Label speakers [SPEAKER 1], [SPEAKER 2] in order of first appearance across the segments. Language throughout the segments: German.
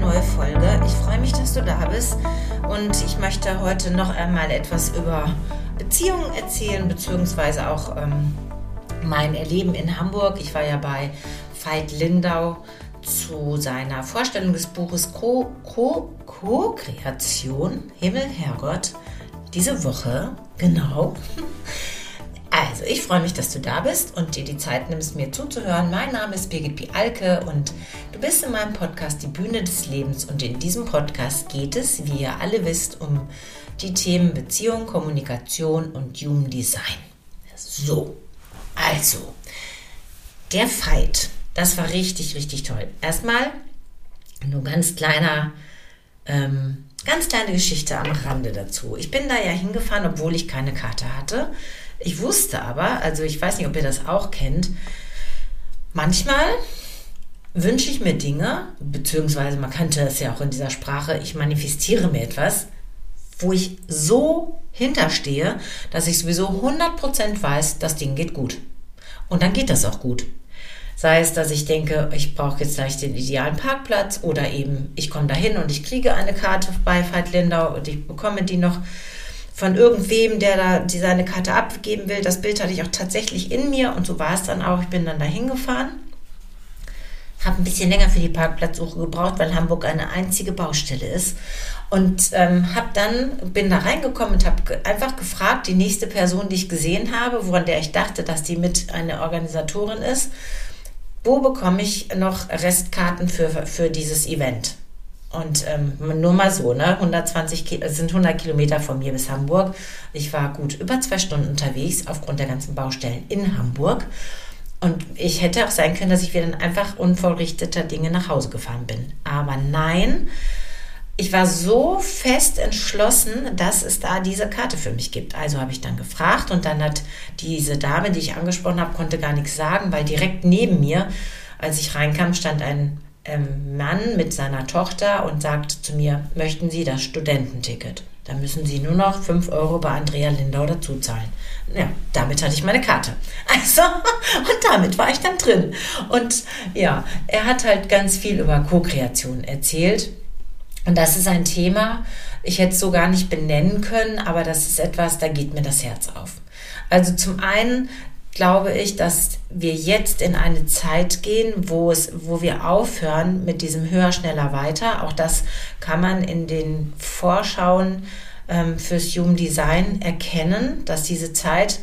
[SPEAKER 1] neue Folge. Ich freue mich, dass du da bist und ich möchte heute noch einmal etwas über Beziehungen erzählen, beziehungsweise auch mein Erleben in Hamburg. Ich war ja bei Veit Lindau zu seiner Vorstellung des Buches Co-Kreation, Himmel, Herrgott, diese Woche, genau. Also, ich freue mich, dass du da bist und dir die Zeit nimmst, mir zuzuhören. Mein Name ist Birgit Pialke und du bist in meinem Podcast Die Bühne des Lebens. Und in diesem Podcast geht es, wie ihr alle wisst, um die Themen Beziehung, Kommunikation und Human Design. So, also, der Veit, das war richtig, richtig toll. Erstmal nur ganz kleine Geschichte am Rande dazu. Ich bin da ja hingefahren, obwohl ich keine Karte hatte. Ich wusste aber, also ich weiß nicht, ob ihr das auch kennt, manchmal wünsche ich mir Dinge, beziehungsweise man kannte es ja auch in dieser Sprache, ich manifestiere mir etwas, wo ich so hinterstehe, dass ich sowieso 100% weiß, das Ding geht gut. Und dann geht das auch gut. Sei es, dass ich denke, ich brauche jetzt gleich den idealen Parkplatz oder eben ich komme dahin und ich kriege eine Karte bei Veit Lindau und ich bekomme die noch von irgendwem, der seine Karte abgeben will. Das Bild hatte ich auch tatsächlich in mir und so war es dann auch. Ich bin dann da hingefahren, habe ein bisschen länger für die Parkplatzsuche gebraucht, weil Hamburg eine einzige Baustelle ist und bin da reingekommen und habe einfach gefragt, die nächste Person, die ich gesehen habe, von der ich dachte, dass die mit eine Organisatorin ist, wo bekomme ich noch Restkarten für dieses Event? Und nur mal so, ne? 100 Kilometer von mir bis Hamburg. Ich war gut über 2 Stunden unterwegs aufgrund der ganzen Baustellen in Hamburg. Und ich hätte auch sein können, dass ich wieder dann einfach unvollrichteter Dinge nach Hause gefahren bin. Aber nein, ich war so fest entschlossen, dass es da diese Karte für mich gibt. Also habe ich dann gefragt und dann hat diese Dame, die ich angesprochen habe, konnte gar nichts sagen, weil direkt neben mir, als ich reinkam, stand ein Mann mit seiner Tochter und sagte zu mir, möchten Sie das Studententicket? Da müssen Sie nur noch 5 Euro bei Andrea Lindau dazu zahlen. Ja, damit hatte ich meine Karte. Also, und damit war ich dann drin. Und ja, er hat halt ganz viel über Co-Kreation erzählt. Und das ist ein Thema, ich hätte es so gar nicht benennen können, aber das ist etwas, da geht mir das Herz auf. Also zum einen glaube ich, dass wir jetzt in eine Zeit gehen, wo wir aufhören mit diesem höher, schneller, weiter. Auch das kann man in den Vorschauen fürs Human Design erkennen, dass diese Zeit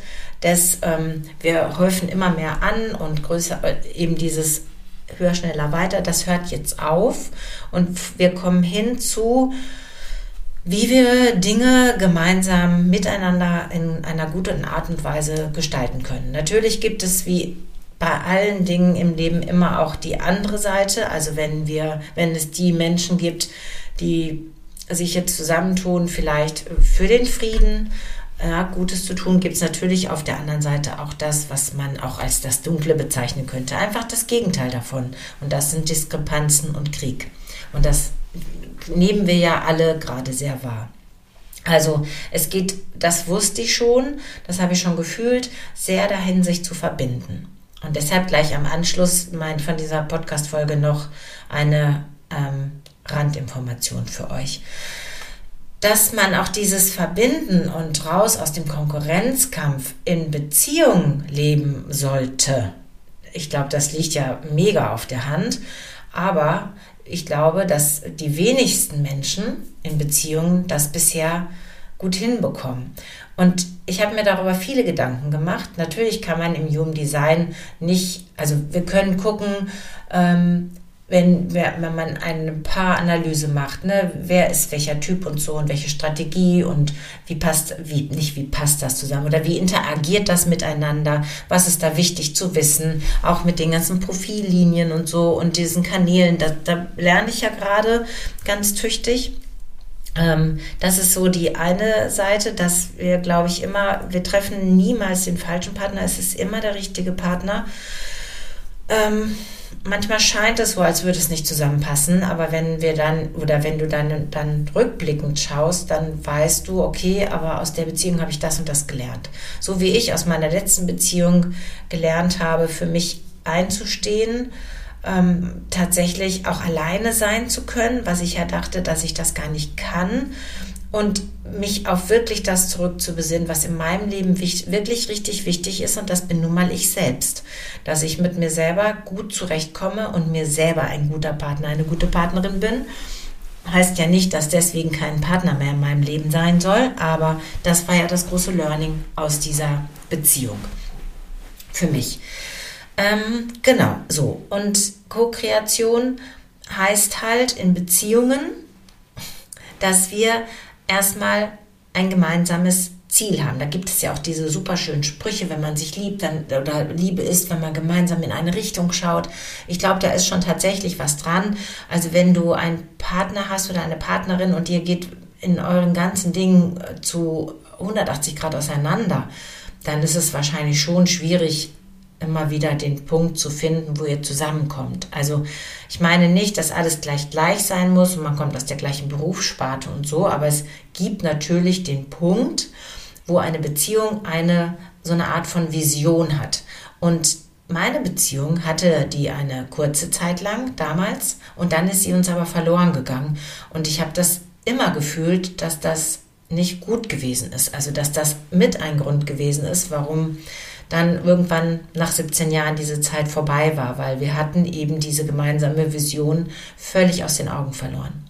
[SPEAKER 1] wir häufen immer mehr an und größer, eben dieses höher, schneller, weiter, das hört jetzt auf und wir kommen hin zu, wie wir Dinge gemeinsam miteinander in einer guten Art und Weise gestalten können. Natürlich gibt es wie bei allen Dingen im Leben immer auch die andere Seite. Also wenn es die Menschen gibt, die sich jetzt zusammentun, vielleicht für den Frieden, Gutes zu tun, gibt es natürlich auf der anderen Seite auch das, was man auch als das Dunkle bezeichnen könnte. Einfach das Gegenteil davon. Und das sind Diskrepanzen und Krieg. Und das nehmen wir ja alle gerade sehr wahr. Also es geht, das wusste ich schon, das habe ich schon gefühlt, sehr dahin, sich zu verbinden. Und deshalb gleich am Anschluss von dieser Podcast-Folge noch eine Randinformation für euch. Dass man auch dieses Verbinden und raus aus dem Konkurrenzkampf in Beziehung leben sollte. Ich glaube, das liegt ja mega auf der Hand, aber ich glaube, dass die wenigsten Menschen in Beziehungen das bisher gut hinbekommen. Und ich habe mir darüber viele Gedanken gemacht. Natürlich kann man im Human Design nicht, also wir können gucken, wenn man eine Paaranalyse macht, ne, wer ist welcher Typ und so und welche Strategie und wie passt das zusammen oder wie interagiert das miteinander, was ist da wichtig zu wissen, auch mit den ganzen Profillinien und so und diesen Kanälen, da lerne ich ja gerade ganz tüchtig. Das ist so die eine Seite, dass wir, glaube ich, wir treffen niemals den falschen Partner, es ist immer der richtige Partner. Manchmal scheint es so, als würde es nicht zusammenpassen, aber wenn du dann rückblickend schaust, dann weißt du, okay, aber aus der Beziehung habe ich das und das gelernt. So wie ich aus meiner letzten Beziehung gelernt habe, für mich einzustehen, tatsächlich auch alleine sein zu können, was ich ja dachte, dass ich das gar nicht kann. Und mich auf wirklich das zurückzubesinnen, was in meinem Leben wirklich richtig wichtig ist. Und das bin nun mal ich selbst. Dass ich mit mir selber gut zurechtkomme und mir selber ein guter Partner, eine gute Partnerin bin. Heißt ja nicht, dass deswegen kein Partner mehr in meinem Leben sein soll. Aber das war ja das große Learning aus dieser Beziehung. Für mich. Genau, so. Und Co-Kreation heißt halt in Beziehungen, dass wir erstmal ein gemeinsames Ziel haben. Da gibt es ja auch diese super schönen Sprüche, wenn man sich liebt, dann, oder Liebe ist, wenn man gemeinsam in eine Richtung schaut. Ich glaube, da ist schon tatsächlich was dran. Also wenn du einen Partner hast oder eine Partnerin und ihr geht in euren ganzen Dingen zu 180 Grad auseinander, dann ist es wahrscheinlich schon schwierig, immer wieder den Punkt zu finden, wo ihr zusammenkommt. Also ich meine nicht, dass alles gleich sein muss und man kommt aus der gleichen Berufssparte und so, aber es gibt natürlich den Punkt, wo eine Beziehung so eine Art von Vision hat. Und meine Beziehung hatte die eine kurze Zeit lang damals und dann ist sie uns aber verloren gegangen. Und ich habe das immer gefühlt, dass das nicht gut gewesen ist. Also dass das mit ein Grund gewesen ist, warum dann irgendwann nach 17 Jahren diese Zeit vorbei war, weil wir hatten eben diese gemeinsame Vision völlig aus den Augen verloren.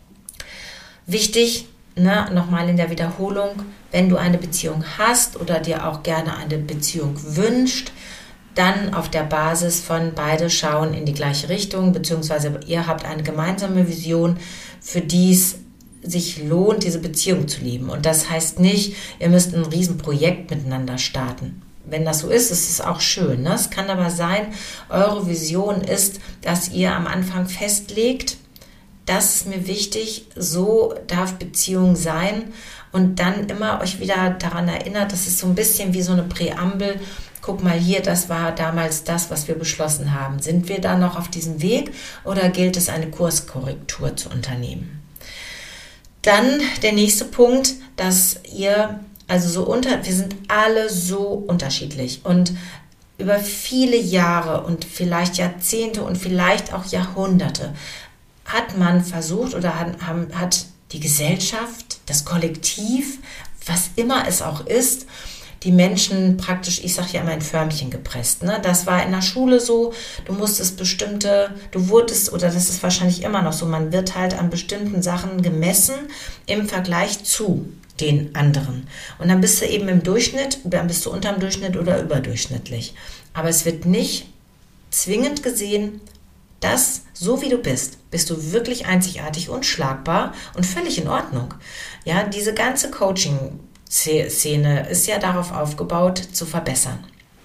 [SPEAKER 1] Wichtig, nochmal in der Wiederholung, wenn du eine Beziehung hast oder dir auch gerne eine Beziehung wünscht, dann auf der Basis von beide schauen in die gleiche Richtung, beziehungsweise ihr habt eine gemeinsame Vision, für die es sich lohnt, diese Beziehung zu leben. Und das heißt nicht, ihr müsst ein Riesenprojekt miteinander starten. Wenn das so ist, ist es auch schön. Ne? Es kann aber sein, eure Vision ist, dass ihr am Anfang festlegt, das ist mir wichtig, so darf Beziehung sein und dann immer euch wieder daran erinnert, das ist so ein bisschen wie so eine Präambel. Guck mal hier, das war damals das, was wir beschlossen haben. Sind wir da noch auf diesem Weg oder gilt es, eine Kurskorrektur zu unternehmen? Dann der nächste Punkt, dass ihr wir sind alle so unterschiedlich und über viele Jahre und vielleicht Jahrzehnte und vielleicht auch Jahrhunderte hat man versucht oder hat die Gesellschaft, das Kollektiv, was immer es auch ist, die Menschen praktisch, ich sage ja immer, in Förmchen gepresst. Ne? Das war in der Schule so, du wurdest, oder das ist wahrscheinlich immer noch so, man wird halt an bestimmten Sachen gemessen im Vergleich zu den anderen. Und dann bist du eben im Durchschnitt, dann bist du unterm Durchschnitt oder überdurchschnittlich. Aber es wird nicht zwingend gesehen, dass, so wie du bist du wirklich einzigartig, unschlagbar und völlig in Ordnung. Ja, diese ganze Coaching-Szene ist ja darauf aufgebaut, zu verbessern.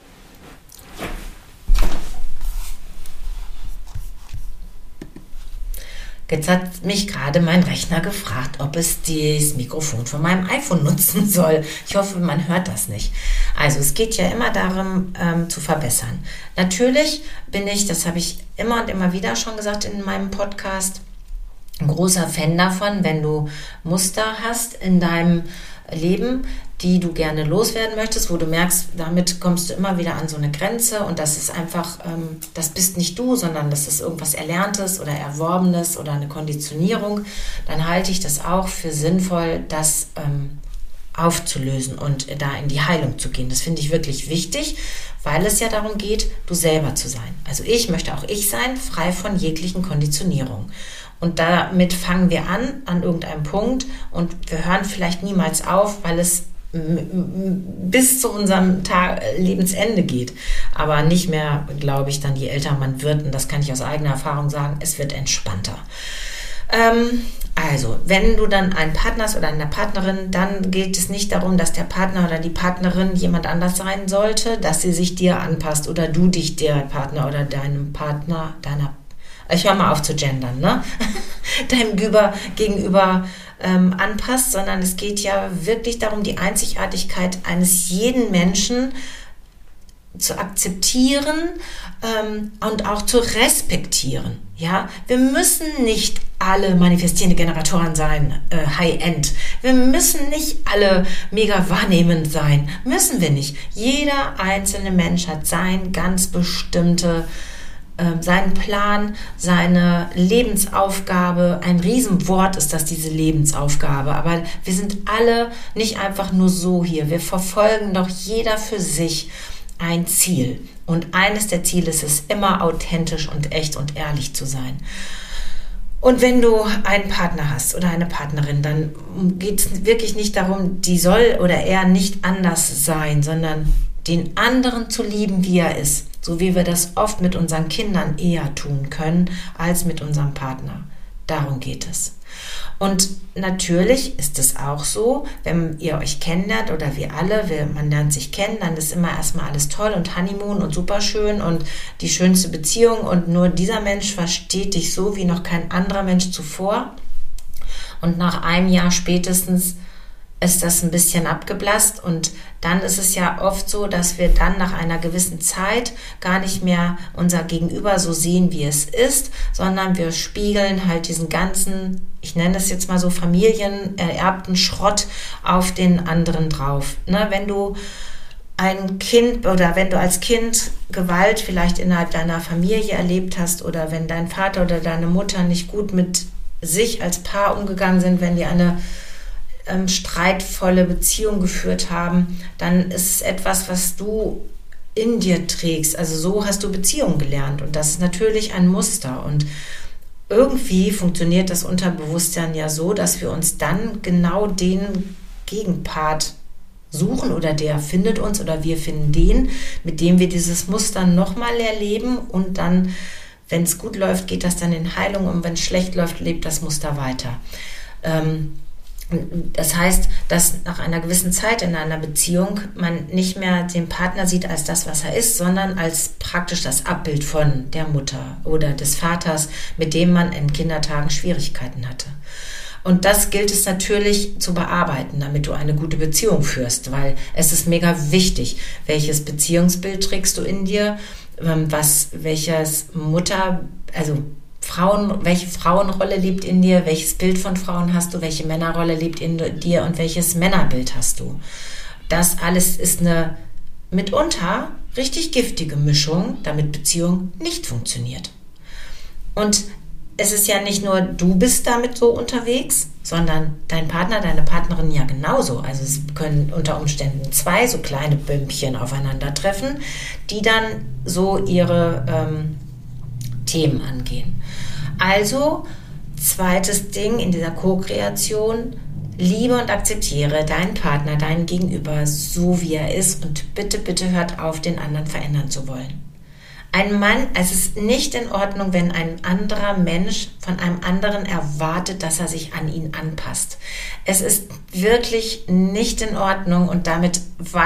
[SPEAKER 1] Jetzt hat mich gerade mein Rechner gefragt, ob es das Mikrofon von meinem iPhone nutzen soll. Ich hoffe, man hört das nicht. Also es geht ja immer darum, zu verbessern. Natürlich bin ich, das habe ich immer und immer wieder schon gesagt in meinem Podcast, ein großer Fan davon, wenn du Muster hast in deinem Leben, die du gerne loswerden möchtest, wo du merkst, damit kommst du immer wieder an so eine Grenze und das ist einfach, das bist nicht du, sondern das ist irgendwas Erlerntes oder Erworbenes oder eine Konditionierung, dann halte ich das auch für sinnvoll, das aufzulösen und da in die Heilung zu gehen. Das finde ich wirklich wichtig, weil es ja darum geht, du selber zu sein. Also ich möchte auch ich sein, frei von jeglichen Konditionierungen. Und damit fangen wir an irgendeinem Punkt und wir hören vielleicht niemals auf, weil es bis zu unserem Lebensende geht. Aber nicht mehr, glaube ich, dann je älter man wird, und das kann ich aus eigener Erfahrung sagen, es wird entspannter. Also, wenn du dann einen Partner hast oder eine Partnerin, dann geht es nicht darum, dass der Partner oder die Partnerin jemand anders sein sollte, dass sie sich dir anpasst oder du dich der Partner oder deinem Partner, ich höre mal auf zu gendern, ne? Deinem gegenüber anpasst, sondern es geht ja wirklich darum, die Einzigartigkeit eines jeden Menschen zu akzeptieren und auch zu respektieren. Ja, wir müssen nicht alle manifestierende Generatoren sein, High-End. Wir müssen nicht alle mega wahrnehmend sein. Müssen wir nicht. Jeder einzelne Mensch hat sein ganz bestimmte seinen Plan, seine Lebensaufgabe. Ein Riesenwort ist das, diese Lebensaufgabe. Aber wir sind alle nicht einfach nur so hier. Wir verfolgen doch jeder für sich ein Ziel. Und eines der Ziele ist es, immer authentisch und echt und ehrlich zu sein. Und wenn du einen Partner hast oder eine Partnerin, dann geht es wirklich nicht darum, die soll oder er nicht anders sein, sondern den anderen zu lieben, wie er ist. So wie wir das oft mit unseren Kindern eher tun können, als mit unserem Partner. Darum geht es. Und natürlich ist es auch so, wenn ihr euch kennenlernt oder wir alle, man lernt sich kennen, dann ist immer erstmal alles toll und Honeymoon und superschön und die schönste Beziehung und nur dieser Mensch versteht dich so wie noch kein anderer Mensch zuvor. Und nach einem Jahr spätestens ist das ein bisschen abgeblasst und dann ist es ja oft so, dass wir dann nach einer gewissen Zeit gar nicht mehr unser Gegenüber so sehen, wie es ist, sondern wir spiegeln halt diesen ganzen, ich nenne das jetzt mal so familienererbten Schrott auf den anderen drauf. Ne? Wenn du ein Kind oder wenn du als Kind Gewalt vielleicht innerhalb deiner Familie erlebt hast oder wenn dein Vater oder deine Mutter nicht gut mit sich als Paar umgegangen sind, wenn die eine streitvolle Beziehung geführt haben, dann ist es etwas, was du in dir trägst. Also so hast du Beziehungen gelernt und das ist natürlich ein Muster und irgendwie funktioniert das Unterbewusstsein ja so, dass wir uns dann genau den Gegenpart suchen oder der findet uns oder wir finden den, mit dem wir dieses Muster nochmal erleben und dann, wenn es gut läuft, geht das dann in Heilung und wenn es schlecht läuft, lebt das Muster weiter. Das heißt, dass nach einer gewissen Zeit in einer Beziehung man nicht mehr den Partner sieht als das, was er ist, sondern als praktisch das Abbild von der Mutter oder des Vaters, mit dem man in Kindertagen Schwierigkeiten hatte. Und das gilt es natürlich zu bearbeiten, damit du eine gute Beziehung führst, weil es ist mega wichtig, welches Beziehungsbild trägst du in dir, welches Mutter, also welche Frauenrolle lebt in dir, welches Bild von Frauen hast du, welche Männerrolle lebt in dir und welches Männerbild hast du. Das alles ist eine mitunter richtig giftige Mischung, damit Beziehung nicht funktioniert. Und es ist ja nicht nur du bist damit so unterwegs, sondern dein Partner, deine Partnerin ja genauso. Also es können unter Umständen zwei so kleine Bömpchen aufeinandertreffen, die dann so ihre Themen angehen. Also, zweites Ding in dieser Co-Kreation, liebe und akzeptiere deinen Partner, deinen Gegenüber, so wie er ist und bitte, bitte hört auf, den anderen verändern zu wollen. Es ist nicht in Ordnung, wenn ein anderer Mensch von einem anderen erwartet, dass er sich an ihn anpasst. Es ist wirklich nicht in Ordnung und damit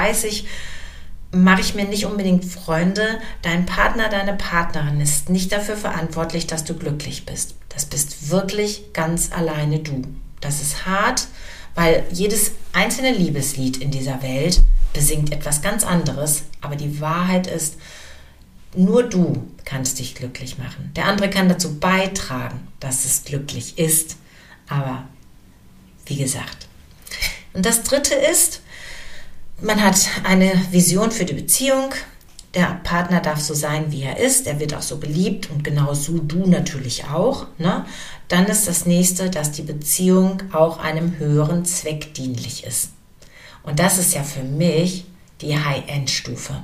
[SPEAKER 1] mache ich mir nicht unbedingt Freunde. Dein Partner, deine Partnerin ist nicht dafür verantwortlich, dass du glücklich bist. Das bist wirklich ganz alleine du. Das ist hart, weil jedes einzelne Liebeslied in dieser Welt besingt etwas ganz anderes. Aber die Wahrheit ist, nur du kannst dich glücklich machen. Der andere kann dazu beitragen, dass es glücklich ist. Aber wie gesagt. Und das Dritte ist, man hat eine Vision für die Beziehung. Der Partner darf so sein, wie er ist. Er wird auch so geliebt und genauso du natürlich auch. Ne? Dann ist das Nächste, dass die Beziehung auch einem höheren Zweck dienlich ist. Und das ist ja für mich die High-End-Stufe.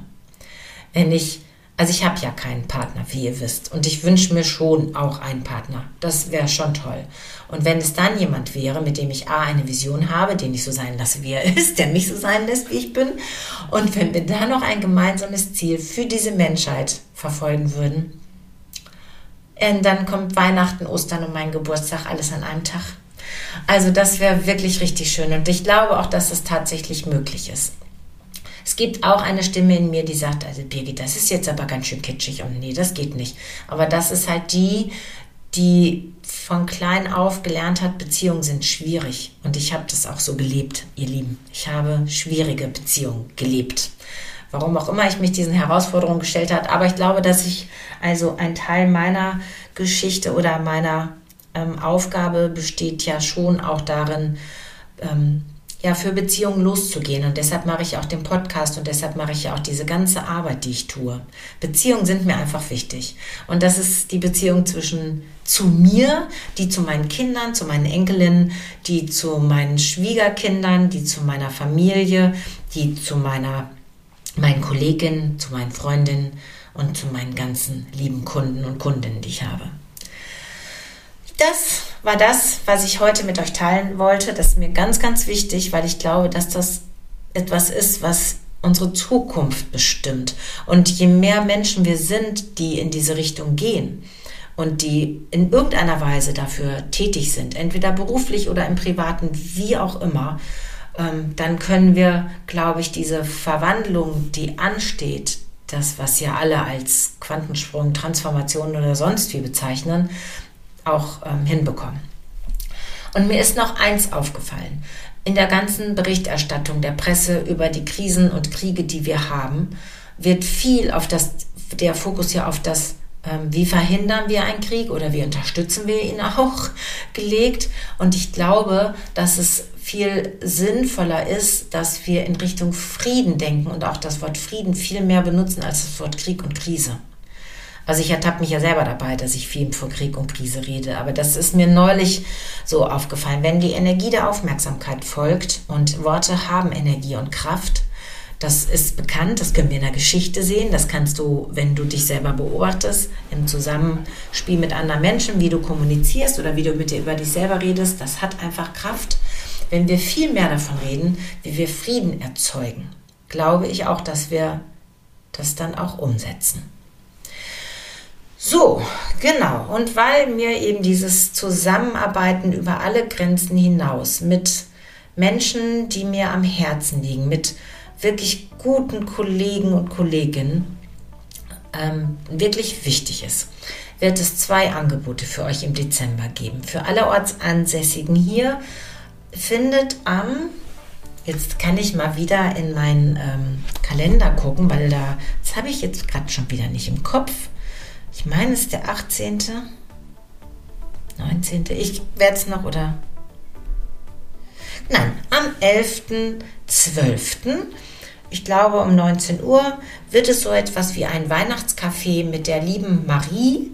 [SPEAKER 1] Ich habe ja keinen Partner, wie ihr wisst. Und ich wünsche mir schon auch einen Partner. Das wäre schon toll. Und wenn es dann jemand wäre, mit dem ich eine Vision habe, den ich so sein lasse, wie er ist, der mich so sein lässt, wie ich bin. Und wenn wir da noch ein gemeinsames Ziel für diese Menschheit verfolgen würden, dann kommt Weihnachten, Ostern und mein Geburtstag, alles an einem Tag. Also das wäre wirklich richtig schön. Und ich glaube auch, dass es tatsächlich möglich ist. Es gibt auch eine Stimme in mir, die sagt, also Birgit, das ist jetzt aber ganz schön kitschig und nee, das geht nicht. Aber das ist halt die von klein auf gelernt hat, Beziehungen sind schwierig. Und ich habe das auch so gelebt, ihr Lieben. Ich habe schwierige Beziehungen gelebt. Warum auch immer ich mich diesen Herausforderungen gestellt habe. Aber ich glaube, dass ich also ein Teil meiner Geschichte oder meiner Aufgabe besteht ja schon auch darin, ja, für Beziehungen loszugehen. Und deshalb mache ich auch den Podcast und deshalb mache ich ja auch diese ganze Arbeit, die ich tue. Beziehungen sind mir einfach wichtig. Und das ist die Beziehung zu mir, die zu meinen Kindern, zu meinen Enkelinnen, die zu meinen Schwiegerkindern, die zu meiner Familie, die zu meinen Kolleginnen, zu meinen Freundinnen und zu meinen ganzen lieben Kunden und Kundinnen, die ich habe. Das war das, was ich heute mit euch teilen wollte. Das ist mir ganz, ganz wichtig, weil ich glaube, dass das etwas ist, was unsere Zukunft bestimmt. Und je mehr Menschen wir sind, die in diese Richtung gehen und die in irgendeiner Weise dafür tätig sind, entweder beruflich oder im Privaten, wie auch immer, dann können wir, glaube ich, diese Verwandlung, die ansteht, das, was ja alle als Quantensprung, Transformation oder sonst wie bezeichnen, auch hinbekommen. Und mir ist noch eins aufgefallen. In der ganzen Berichterstattung der Presse über die Krisen und Kriege, die wir haben, wird viel der Fokus ja auf das, wie verhindern wir einen Krieg oder wie unterstützen wir ihn auch, gelegt. Und ich glaube, dass es viel sinnvoller ist, dass wir in Richtung Frieden denken und auch das Wort Frieden viel mehr benutzen als das Wort Krieg und Krise. Also ich ertappe mich ja selber dabei, dass ich viel von Krieg und Krise rede, aber das ist mir neulich so aufgefallen. Wenn die Energie der Aufmerksamkeit folgt und Worte haben Energie und Kraft, das ist bekannt, das können wir in der Geschichte sehen, das kannst du, wenn du dich selber beobachtest, im Zusammenspiel mit anderen Menschen, wie du kommunizierst oder wie du mit dir über dich selber redest, das hat einfach Kraft. Wenn wir viel mehr davon reden, wie wir Frieden erzeugen, glaube ich auch, dass wir das dann auch umsetzen. So, genau. Und weil mir eben dieses Zusammenarbeiten über alle Grenzen hinaus mit Menschen, die mir am Herzen liegen, mit wirklich guten Kollegen und Kolleginnen wirklich wichtig ist, wird es 2 Angebote für euch im Dezember geben. Für alle Ortsansässigen hier findet jetzt kann ich mal wieder in meinen Kalender gucken, weil das habe ich jetzt gerade schon wieder nicht im Kopf. Ich meine, es ist der 18., 19., ich werde es noch, oder? Nein, am 11.12., ich glaube um 19 Uhr, wird es so etwas wie ein Weihnachtscafé mit der lieben Marie,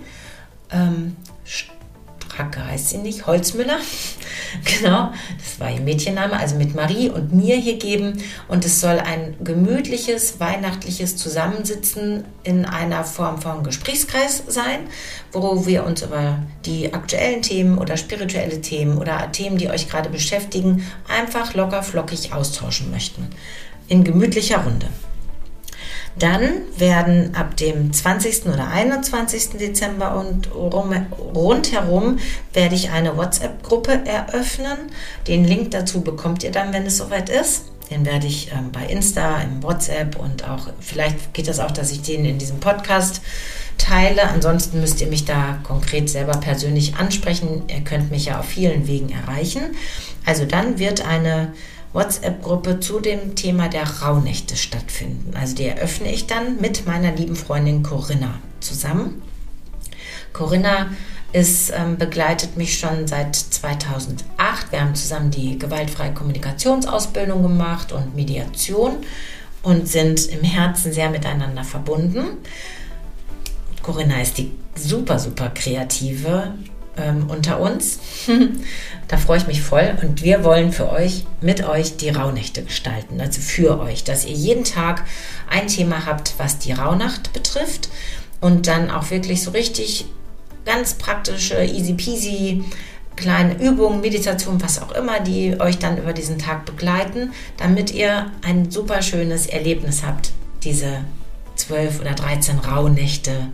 [SPEAKER 1] Stracke heißt sie nicht, Holzmüller, genau, das war ihr Mädchenname, also mit Marie und mir hier geben, und es soll ein gemütliches, weihnachtliches Zusammensitzen in einer Form von Gesprächskreis sein, wo wir uns über die aktuellen Themen oder spirituelle Themen oder Themen, die euch gerade beschäftigen, einfach locker flockig austauschen möchten, in gemütlicher Runde. Dann werden ab dem 20. oder 21. Dezember und rundherum werde ich eine WhatsApp-Gruppe eröffnen. Den Link dazu bekommt ihr dann, wenn es soweit ist. Den werde ich bei Insta, im WhatsApp und auch, vielleicht geht das auch, dass ich den in diesem Podcast teile. Ansonsten müsst ihr mich da konkret selber persönlich ansprechen. Ihr könnt mich ja auf vielen Wegen erreichen. Also dann wird eine WhatsApp-Gruppe zu dem Thema der Rauhnächte stattfinden. Also die eröffne ich dann mit meiner lieben Freundin Corinna zusammen. Corinna begleitet mich schon seit 2008. Wir haben zusammen die gewaltfreie Kommunikationsausbildung gemacht und Mediation und sind im Herzen sehr miteinander verbunden. Corinna ist die super, super kreative unter uns. Da freue ich mich voll, und wir wollen mit euch die Rauhnächte gestalten, also für euch, dass ihr jeden Tag ein Thema habt, was die Rauhnacht betrifft, und dann auch wirklich so richtig ganz praktische, easy peasy kleine Übungen, Meditation, was auch immer, die euch dann über diesen Tag begleiten, damit ihr ein super schönes Erlebnis habt, diese 12 oder 13 Rauhnächte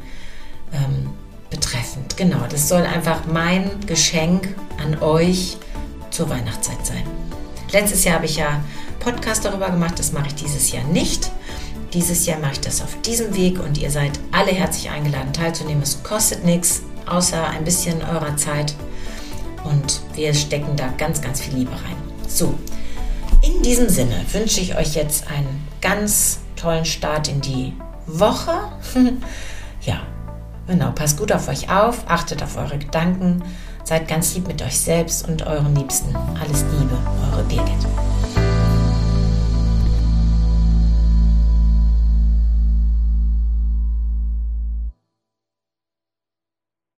[SPEAKER 1] betreffend. Genau, das soll einfach mein Geschenk an euch zur Weihnachtszeit sein. Letztes Jahr habe ich ja Podcast darüber gemacht, das mache ich dieses Jahr nicht. Dieses Jahr mache ich das auf diesem Weg, und ihr seid alle herzlich eingeladen, teilzunehmen. Es kostet nichts, außer ein bisschen eurer Zeit, und wir stecken da ganz, ganz viel Liebe rein. So, in diesem Sinne wünsche ich euch jetzt einen ganz tollen Start in die Woche. Ja, genau, passt gut auf euch auf, achtet auf eure Gedanken, seid ganz lieb mit euch selbst und euren Liebsten. Alles Liebe, eure Birgit.